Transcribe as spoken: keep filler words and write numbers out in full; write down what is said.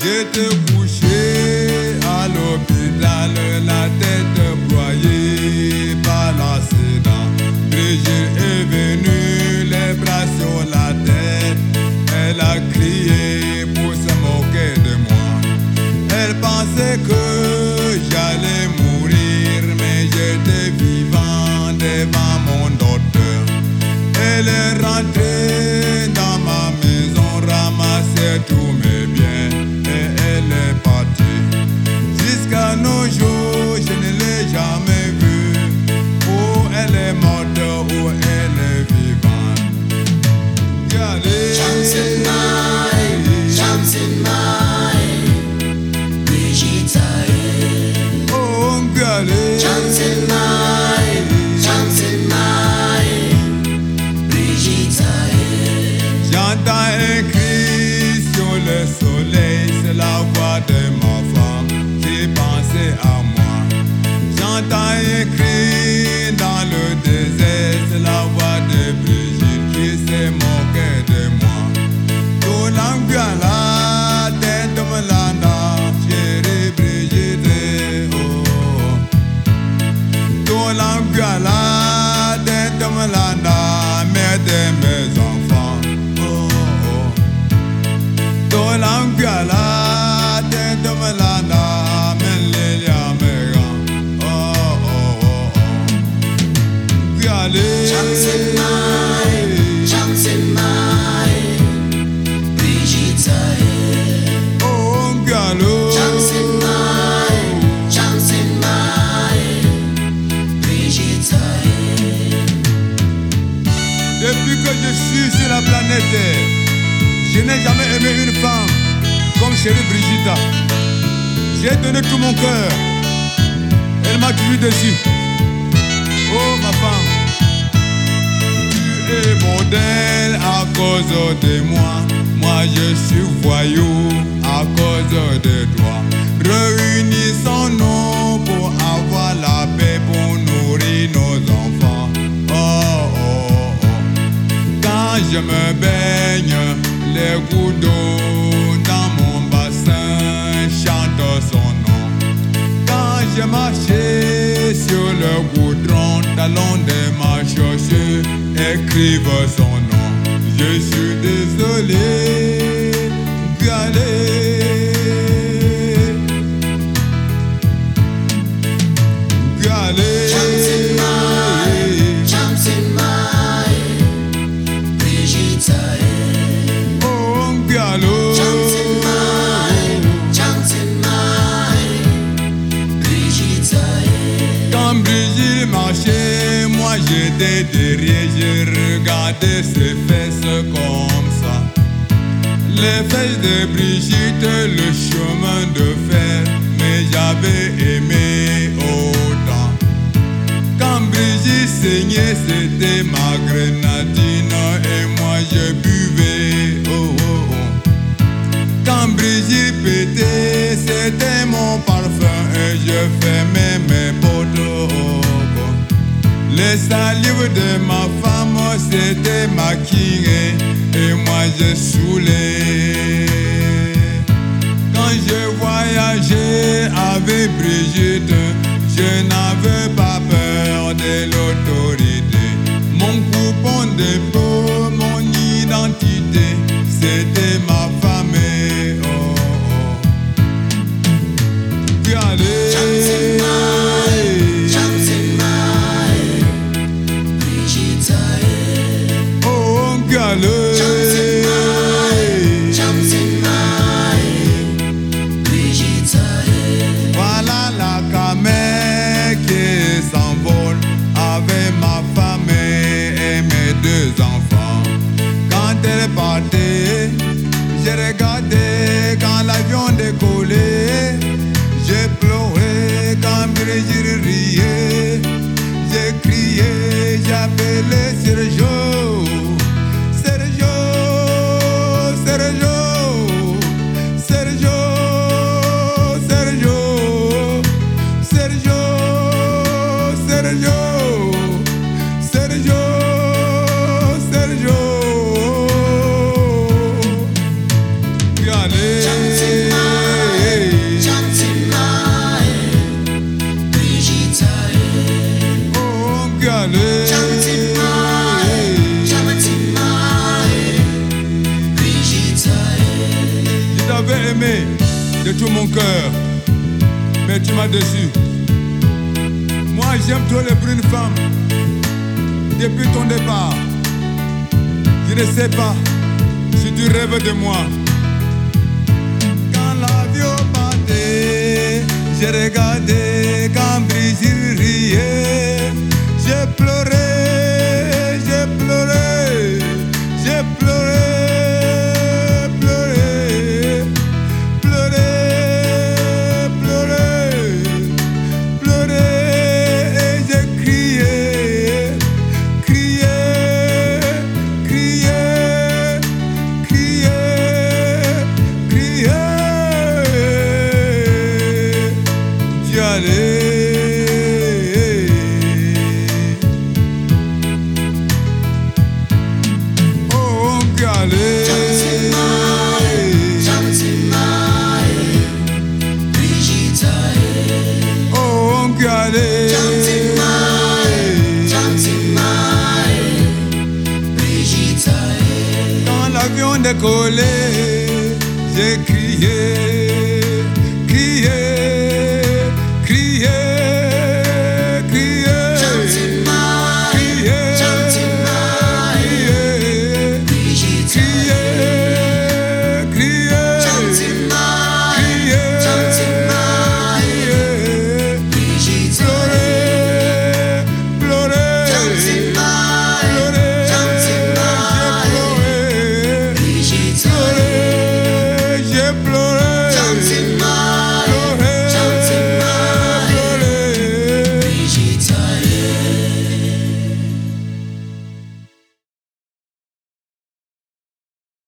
J'étais couché à l'hôpital, la tête broyée par l'accident. Brigitte est venue, les bras sur la tête. Elle a crié pour se moquer de moi. Elle pensait que j'allais mourir, mais j'étais vivant devant mon docteur. Elle est rentrée dans ma maison, ramassait tous mes biens et elle est partie. Jusqu'à nos jours, je ne l'ai jamais vue. Où elle est morte, où elle est vivante. Regardez. Johnson Mine, Johnson Mine, Brigitte Aye. Oh, regardez. Johnson Mine, Johnson Mine, Brigitte Aye. J'entends un cri sur le soleil, c'est la voix de ma femme qui pensait à moi. J'entends un cri dans le désert, c'est la voix de Brigitte qui s'est moquée de moi. Tolangala, tête me landa, chérie Brigitte, oh. Tolangala, tête me landa, mère de mes enfants, oh, oh. Tolangala, tête me landa, melelia mega, oh, oh, oh, oh. Regardez. Johnson Mine, Johnson Mine, Brigitte Aye. Oh, galop. Johnson Mine, Johnson Mine, Brigitte Aye. Depuis que je suis sur la planète Terre, je n'ai jamais aimé une femme comme chérie Brigitte. J'ai donné tout mon cœur. Elle m'a tué dessus. Oh ma femme, tu es modèle à cause de moi. Moi je suis voyou à cause de toi. Réunissons-nous pour avoir la paix, pour nourrir nos enfants. Oh oh oh. Quand je me baigne, les gouttes d'eau dans mon bassin chantent son nom. Quand je marchais sur le goudron, talons de ma chaussure écrivent son nom. Je suis désolé, galé, galé. Johnson Mine, Johnson Mine, Brigitte Aye. Oh, galop. Johnson Mine, Johnson Mine, Brigitte Aye. Quand Brigitte marchait, moi j'étais derrière, je regardais ses fesses comme ça. Les fesses de Brigitte, le chemin de fer, mais j'avais aimé autant. Quand Brigitte saignait, c'était ma grenadine et moi je buvais, oh oh oh. Quand Brigitte pétait, c'était mon parfum et je fermais mes portes, oh oh oh. Les salives de ma femme, c'était maquillé et moi je saoulais. Quand je voyageais avec Brigitte, je n'avais pas peur de l'autorité. Mon coupon de peau, mon identité, c'était ma femme. Oh, oh. Regardez. Johnson Mine, Johnson Mine, Brigitte Aye. Oh, galop. Johnson Mine, Johnson Mine, Brigitte Aye. Voilà la camée qui s'envole avec ma femme et mes deux enfants. Quand elle partait, j'ai regardé quand l'avion décollait. J'ai pleuré quand Brigitte riait. J'ai crié, j'appelais Sergio. Sergio, Sergio, Sergio, Sergio, Sergio, Sergio, Sergio, Sergio. Regardez. Johnson Mine. allé. Je t'avais aimé de tout mon cœur, mais tu m'as déçu. Moi j'aime trop les brunes femmes depuis ton départ. Je ne sais pas si tu rêves de moi. Quand l'avion partait, j'ai regardé quand Brigitte riait. J'ai pleuré, j'ai pleuré, j'ai pleuré. Quand l'avion décollait, j'ai crié.